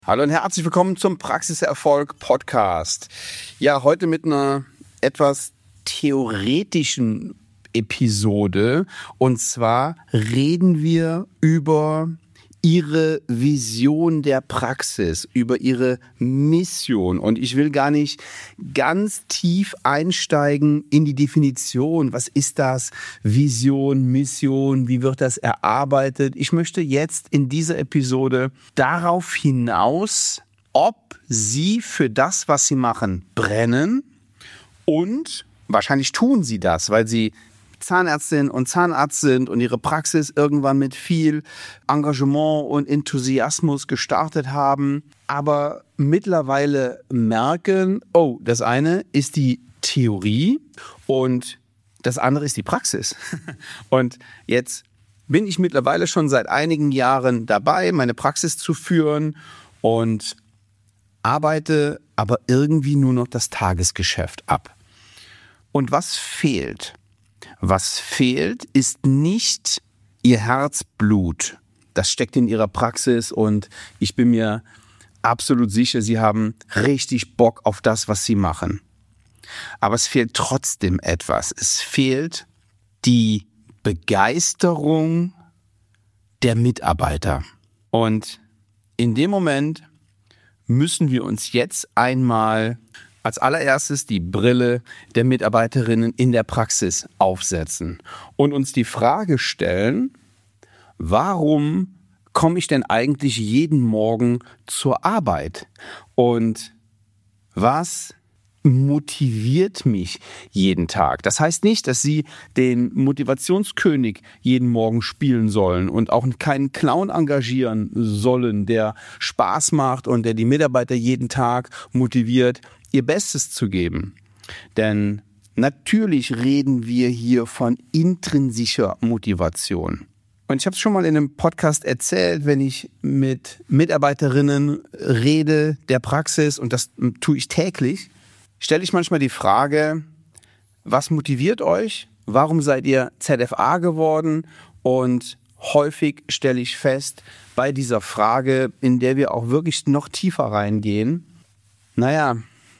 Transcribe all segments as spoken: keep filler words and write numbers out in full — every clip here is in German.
Hallo und herzlich willkommen zum Praxiserfolg Podcast. Ja, heute mit einer etwas theoretischen Episode. Und zwar reden wir über Ihre Vision der Praxis, über Ihre Mission. Und ich will gar nicht ganz tief einsteigen in die Definition. Was ist das? Vision, Mission, wie wird das erarbeitet? Ich möchte jetzt in dieser Episode darauf hinaus, ob Sie für das, was Sie machen, brennen. Und wahrscheinlich tun Sie das, weil Sie Zahnärztin und Zahnarzt sind und ihre Praxis irgendwann mit viel Engagement und Enthusiasmus gestartet haben, aber mittlerweile merken, oh, das eine ist die Theorie und das andere ist die Praxis. Und jetzt bin ich mittlerweile schon seit einigen Jahren dabei, meine Praxis zu führen und arbeite aber irgendwie nur noch das Tagesgeschäft ab. Und was fehlt? Was fehlt, ist nicht Ihr Herzblut. Das steckt in Ihrer Praxis und ich bin mir absolut sicher, Sie haben richtig Bock auf das, was Sie machen. Aber es fehlt trotzdem etwas. Es fehlt die Begeisterung der Mitarbeiter. Und in dem Moment müssen wir uns jetzt einmal als allererstes die Brille der Mitarbeiterinnen in der Praxis aufsetzen und uns die Frage stellen, warum komme ich denn eigentlich jeden Morgen zur Arbeit? Und was motiviert mich jeden Tag? Das heißt nicht, dass Sie den Motivationskönig jeden Morgen spielen sollen und auch keinen Clown engagieren sollen, der Spaß macht und der die Mitarbeiter jeden Tag motiviert, ihr Bestes zu geben. Denn natürlich reden wir hier von intrinsischer Motivation. Und ich habe es schon mal in einem Podcast erzählt, wenn ich mit Mitarbeiterinnen rede der Praxis, und das tue ich täglich, stelle ich manchmal die Frage, was motiviert euch? Warum seid ihr Z F A geworden? Und häufig stelle ich fest, bei dieser Frage, in der wir auch wirklich noch tiefer reingehen, naja,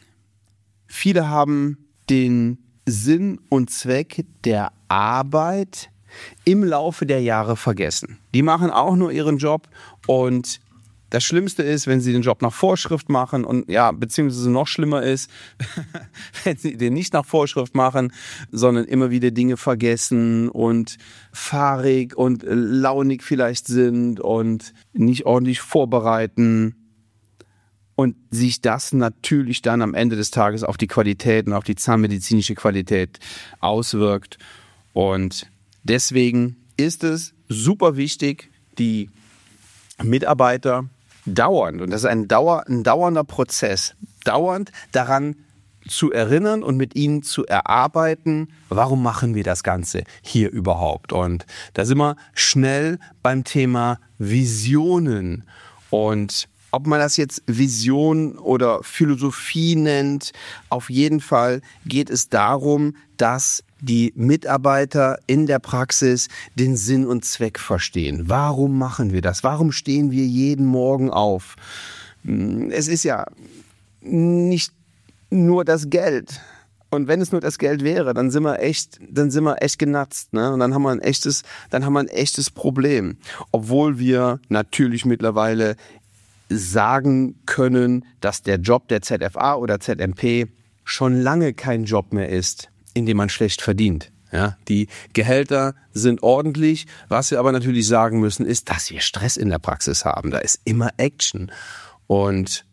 viele haben den Sinn und Zweck der Arbeit im Laufe der Jahre vergessen. Die machen auch nur ihren Job und das Schlimmste ist, wenn sie den Job nach Vorschrift machen und ja, beziehungsweise noch schlimmer ist, wenn sie den nicht nach Vorschrift machen, sondern immer wieder Dinge vergessen und fahrig und launig vielleicht sind und nicht ordentlich vorbereiten. Und sich das natürlich dann am Ende des Tages auf die Qualität und auf die zahnmedizinische Qualität auswirkt. Und deswegen ist es super wichtig, die Mitarbeiter dauernd, und das ist ein, Dauer, ein dauernder Prozess, dauernd daran zu erinnern und mit ihnen zu erarbeiten, warum machen wir das Ganze hier überhaupt? Und da sind wir schnell beim Thema Visionen. Und ob man das jetzt Vision oder Philosophie nennt, auf jeden Fall geht es darum, dass die Mitarbeiter in der Praxis den Sinn und Zweck verstehen. Warum machen wir das? Warum stehen wir jeden Morgen auf? Es ist ja nicht nur das Geld. Und wenn es nur das Geld wäre, dann sind wir echt, dann sind wir echt genatzt, ne? Und dann haben wir ein echtes, dann haben wir ein echtes Problem. Obwohl wir natürlich mittlerweile sagen können, dass der Job der Z F A oder Z M P schon lange kein Job mehr ist, in dem man schlecht verdient. Ja, die Gehälter sind ordentlich. Was wir aber natürlich sagen müssen, ist, dass wir Stress in der Praxis haben. Da ist immer Action. Und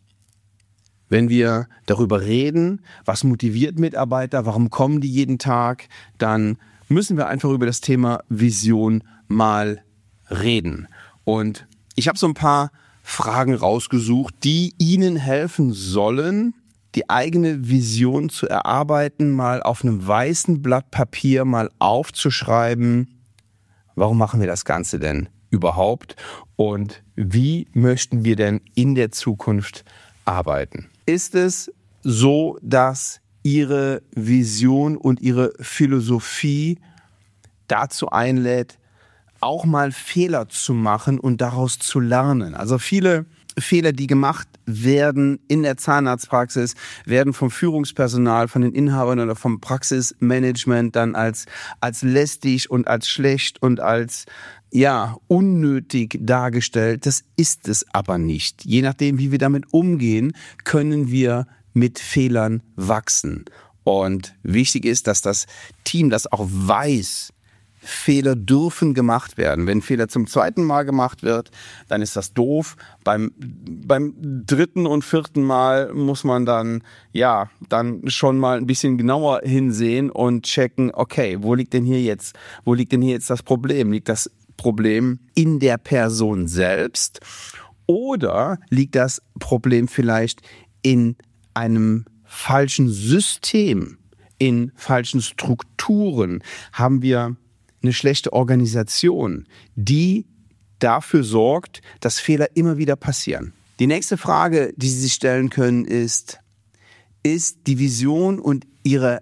wenn wir darüber reden, was motiviert Mitarbeiter, warum kommen die jeden Tag, dann müssen wir einfach über das Thema Vision mal reden. Und ich habe so ein paar Fragen rausgesucht, die Ihnen helfen sollen, die eigene Vision zu erarbeiten, mal auf einem weißen Blatt Papier mal aufzuschreiben. Warum machen wir das Ganze denn überhaupt? Und wie möchten wir denn in der Zukunft arbeiten? Ist es so, dass Ihre Vision und Ihre Philosophie dazu einlädt, auch mal Fehler zu machen und daraus zu lernen? Also viele Fehler, die gemacht werden in der Zahnarztpraxis, werden vom Führungspersonal, von den Inhabern oder vom Praxismanagement dann als, als lästig und als schlecht und als ja, unnötig dargestellt. Das ist es aber nicht. Je nachdem, wie wir damit umgehen, können wir mit Fehlern wachsen. Und wichtig ist, dass das Team das auch weiß, Fehler dürfen gemacht werden. Wenn ein Fehler zum zweiten Mal gemacht wird, dann ist das doof. Beim, beim dritten und vierten Mal muss man dann, ja, dann schon mal ein bisschen genauer hinsehen und checken, okay, wo liegt denn hier jetzt, wo liegt denn hier jetzt das Problem? Liegt das Problem in der Person selbst oder liegt das Problem vielleicht in einem falschen System, in falschen Strukturen? Haben wir eine schlechte Organisation, die dafür sorgt, dass Fehler immer wieder passieren? Die nächste Frage, die Sie sich stellen können, ist, ist die Vision und Ihre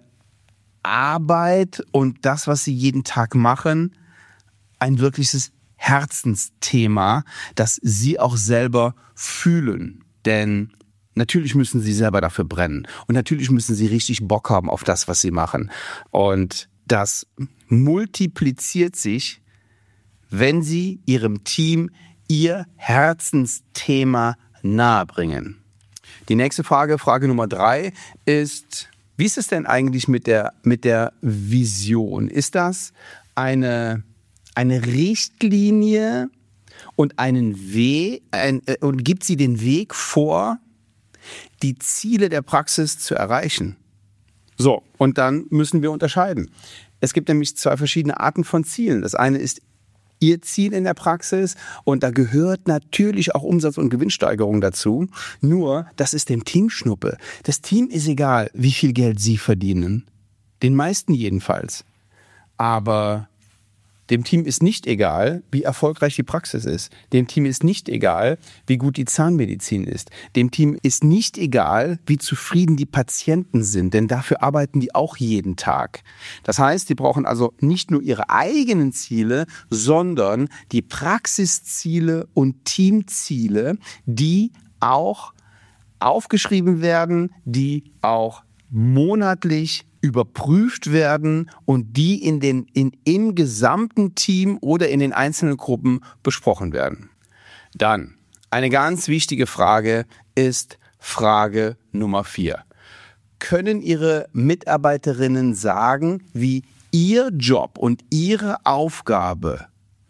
Arbeit und das, was Sie jeden Tag machen, ein wirkliches Herzensthema, das Sie auch selber fühlen? Denn natürlich müssen Sie selber dafür brennen und natürlich müssen Sie richtig Bock haben auf das, was Sie machen. Und das multipliziert sich, wenn Sie Ihrem Team Ihr Herzensthema nahebringen. Die nächste Frage, Frage Nummer drei, ist, wie ist es denn eigentlich mit der, mit der Vision? Ist das eine, eine Richtlinie und einen Weg, ein, und gibt sie den Weg vor, die Ziele der Praxis zu erreichen? So, und dann müssen wir unterscheiden. Es gibt nämlich zwei verschiedene Arten von Zielen. Das eine ist Ihr Ziel in der Praxis und da gehört natürlich auch Umsatz- und Gewinnsteigerung dazu. Nur, das ist dem Team Schnuppe. Das Team ist egal, wie viel Geld Sie verdienen. Den meisten jedenfalls. Aber dem Team ist nicht egal, wie erfolgreich die Praxis ist. Dem Team ist nicht egal, wie gut die Zahnmedizin ist. Dem Team ist nicht egal, wie zufrieden die Patienten sind, denn dafür arbeiten die auch jeden Tag. Das heißt, die brauchen also nicht nur ihre eigenen Ziele, sondern die Praxisziele und Teamziele, die auch aufgeschrieben werden, die auch monatlich überprüft werden und die in den, in, im gesamten Team oder in den einzelnen Gruppen besprochen werden. Dann, eine ganz wichtige Frage ist Frage Nummer vier. Können Ihre Mitarbeiterinnen sagen, wie Ihr Job und Ihre Aufgabe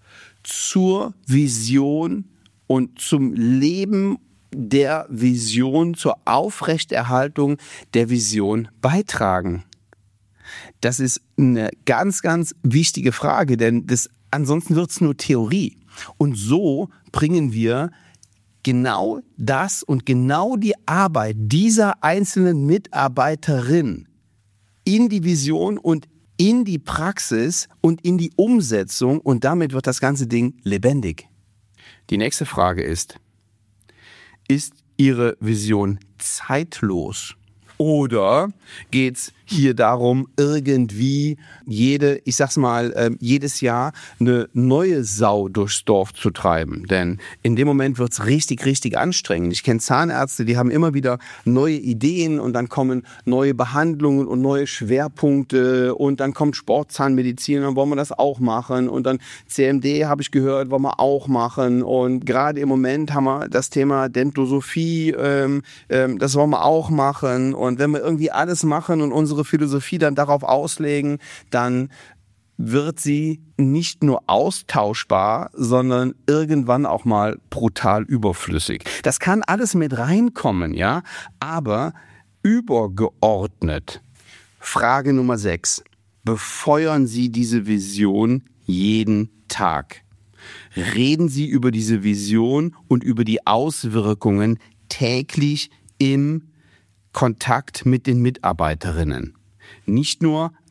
zur Vision und zum Leben der Vision, zur Aufrechterhaltung der Vision beitragen? Das ist eine ganz, ganz wichtige Frage, denn das, ansonsten wird es nur Theorie. Und so bringen wir genau das und genau die Arbeit dieser einzelnen Mitarbeiterin in die Vision und in die Praxis und in die Umsetzung und damit wird das ganze Ding lebendig. Die nächste Frage ist, ist Ihre Vision zeitlos? Oder geht's hier darum, irgendwie jede, ich sag's mal, äh, jedes Jahr eine neue Sau durchs Dorf zu treiben? Denn in dem Moment wird's richtig, richtig anstrengend. Ich kenne Zahnärzte, die haben immer wieder neue Ideen und dann kommen neue Behandlungen und neue Schwerpunkte und dann kommt Sportzahnmedizin, dann wollen wir das auch machen und dann C M D, habe ich gehört, wollen wir auch machen und gerade im Moment haben wir das Thema Dentosophie, ähm, ähm, das wollen wir auch machen und wenn wir irgendwie alles machen und unsere Philosophie dann darauf auslegen, dann wird sie nicht nur austauschbar, sondern irgendwann auch mal brutal überflüssig. Das kann alles mit reinkommen, ja, aber übergeordnet. Frage Nummer sechs. Befeuern Sie diese Vision jeden Tag? Reden Sie über diese Vision und über die Auswirkungen täglich im Kontakt mit den Mitarbeiterinnen. Nicht nur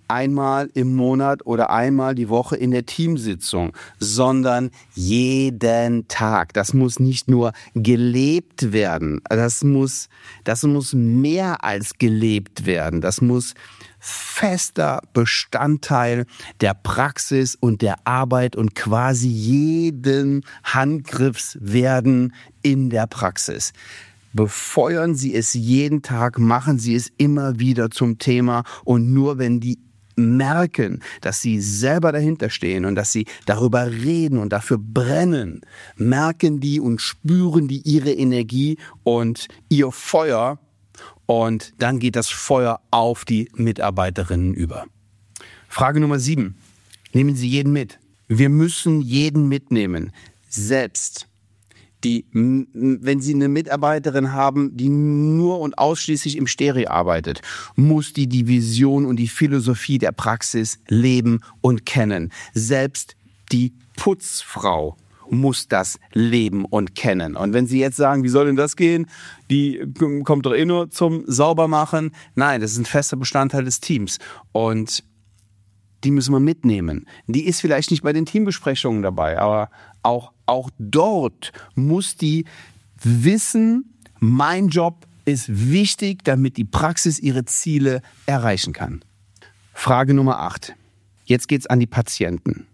einmal im Monat oder einmal die Woche in der Teamsitzung, sondern jeden Tag. Das muss nicht nur gelebt werden, das muss, das muss mehr als gelebt werden. Das muss fester Bestandteil der Praxis und der Arbeit und quasi jeden Handgriffs werden in der Praxis. Befeuern Sie es jeden Tag, machen Sie es immer wieder zum Thema und nur wenn die merken, dass sie selber dahinter stehen und dass sie darüber reden und dafür brennen, merken die und spüren die ihre Energie und ihr Feuer und dann geht das Feuer auf die Mitarbeiterinnen über. Frage Nummer sieben. Nehmen Sie jeden mit. Wir müssen jeden mitnehmen. Selbst die, wenn Sie eine Mitarbeiterin haben, die nur und ausschließlich im Stereo arbeitet, muss die die Vision und die Philosophie der Praxis leben und kennen. Selbst die Putzfrau muss das leben und kennen. Und wenn Sie jetzt sagen, wie soll denn das gehen? Die kommt doch eh nur zum Saubermachen. Nein, das ist ein fester Bestandteil des Teams. Und die müssen wir mitnehmen. Die ist vielleicht nicht bei den Teambesprechungen dabei, aber auch, auch dort muss die wissen, mein Job ist wichtig, damit die Praxis ihre Ziele erreichen kann. Frage Nummer acht. Jetzt geht's an die Patienten.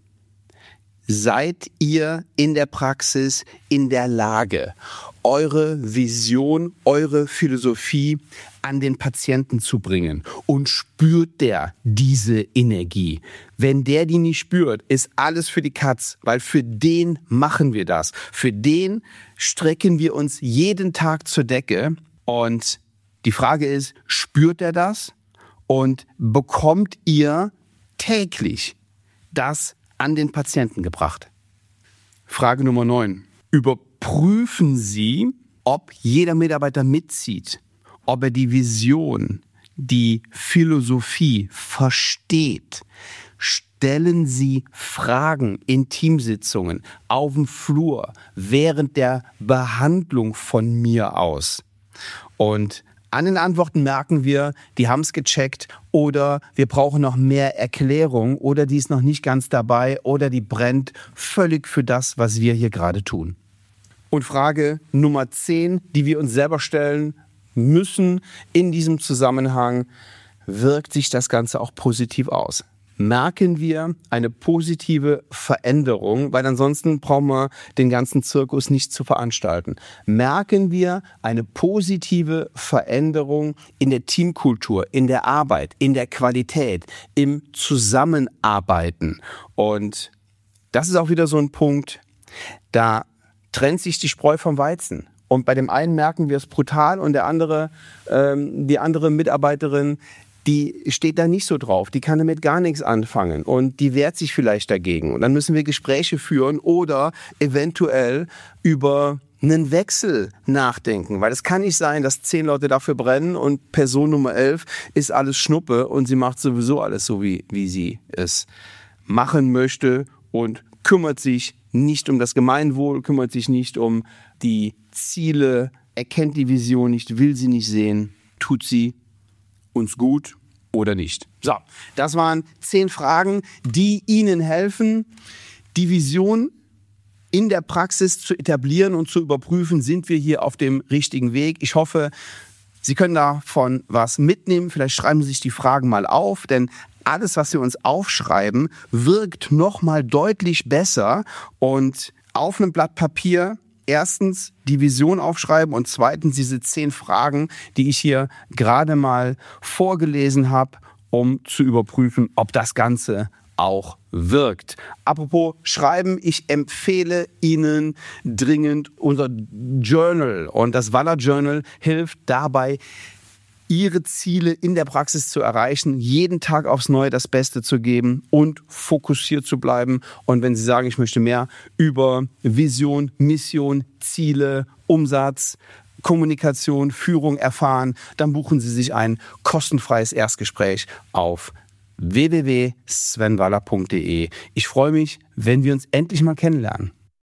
Seid ihr in der Praxis in der Lage, eure Vision, eure Philosophie an den Patienten zu bringen? Und spürt der diese Energie? Wenn der die nicht spürt, ist alles für die Katz, weil für den machen wir das. Für den strecken wir uns jeden Tag zur Decke. Und die Frage ist, spürt er das? Und bekommt ihr täglich das an den Patienten gebracht? Frage Nummer neun. Überprüfen Sie, ob jeder Mitarbeiter mitzieht, ob er die Vision, die Philosophie versteht. Stellen Sie Fragen in Teamsitzungen, auf dem Flur, während der Behandlung von mir aus. Und an den Antworten merken wir, die haben es gecheckt oder wir brauchen noch mehr Erklärung oder die ist noch nicht ganz dabei oder die brennt völlig für das, was wir hier gerade tun. Und Frage Nummer zehn, die wir uns selber stellen müssen in diesem Zusammenhang, wirkt sich das Ganze auch positiv aus? Merken wir eine positive Veränderung, weil ansonsten brauchen wir den ganzen Zirkus nicht zu veranstalten. Merken wir eine positive Veränderung in der Teamkultur, in der Arbeit, in der Qualität, im Zusammenarbeiten. Und das ist auch wieder so ein Punkt, da trennt sich die Spreu vom Weizen. Und bei dem einen merken wir es brutal und der andere, ähm, die andere Mitarbeiterin, die steht da nicht so drauf, die kann damit gar nichts anfangen und die wehrt sich vielleicht dagegen. Und dann müssen wir Gespräche führen oder eventuell über einen Wechsel nachdenken. Weil es kann nicht sein, dass zehn Leute dafür brennen und Person Nummer elf ist alles Schnuppe und sie macht sowieso alles so, wie, wie sie es machen möchte und kümmert sich nicht um das Gemeinwohl, kümmert sich nicht um die Ziele, erkennt die Vision nicht, will sie nicht sehen, tut sie uns gut oder nicht. So, das waren zehn Fragen, die Ihnen helfen, die Vision in der Praxis zu etablieren und zu überprüfen, sind wir hier auf dem richtigen Weg. Ich hoffe, Sie können davon was mitnehmen. Vielleicht schreiben Sie sich die Fragen mal auf, denn alles, was wir uns aufschreiben, wirkt noch mal deutlich besser. Und auf einem Blatt Papier erstens die Vision aufschreiben und zweitens diese zehn Fragen, die ich hier gerade mal vorgelesen habe, um zu überprüfen, ob das Ganze auch wirkt. Apropos Schreiben, ich empfehle Ihnen dringend unser Journal. Und das Waller Journal hilft dabei, Ihre Ziele in der Praxis zu erreichen, jeden Tag aufs Neue das Beste zu geben und fokussiert zu bleiben. Und wenn Sie sagen, ich möchte mehr über Vision, Mission, Ziele, Umsatz, Kommunikation, Führung erfahren, dann buchen Sie sich ein kostenfreies Erstgespräch auf w w w punkt sven waller punkt d e. Ich freue mich, wenn wir uns endlich mal kennenlernen.